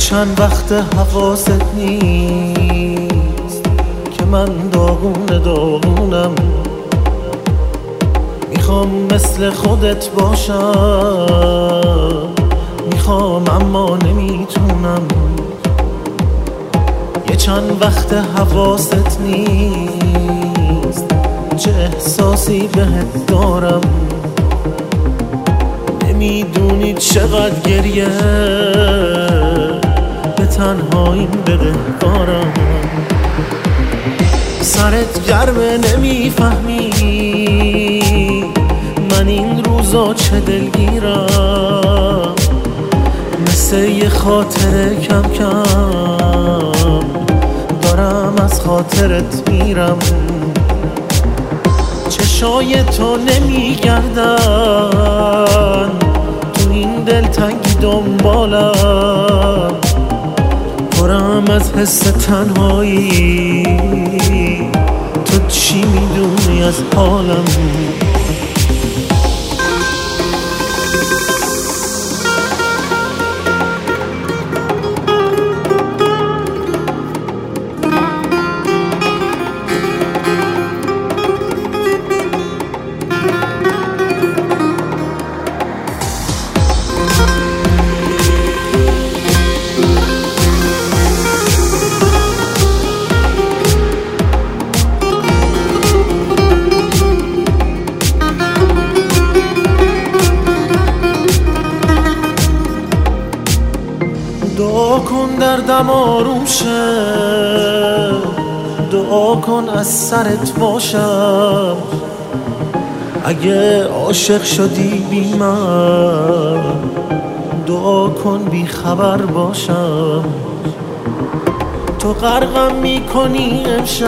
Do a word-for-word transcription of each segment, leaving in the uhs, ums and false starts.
چند وقت حواست نیست که من داغون داغونم. میخوام مثل خودت باشم، میخوام اما نمیتونم. یه چند وقت حواست نیست چه احساسی بهت دارم. نمیدونی چقدر گریه به تنهاییم بدهکارم. سرت گرمه نمیفهمی من این روزا چه دلگیرم. مثل یه خاطره کم کم دارم از خاطرت میرم. چشای تو نمیگردن تو این دلتنگی دنبالم. پرم از حس تنهایی، تو چی میدونی از حالم؟ دعا کن دردم آروم شه، دعا کن از سرت باشم. اگه عاشق شدی بی من، دعا کن بی خبر باشم. تو غرقم میکنی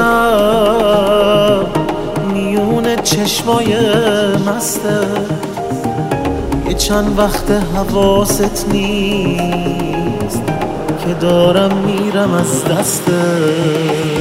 امشب میون چشمای مسته. یه چند وقت حواست نیست که دارم میرم از دسته.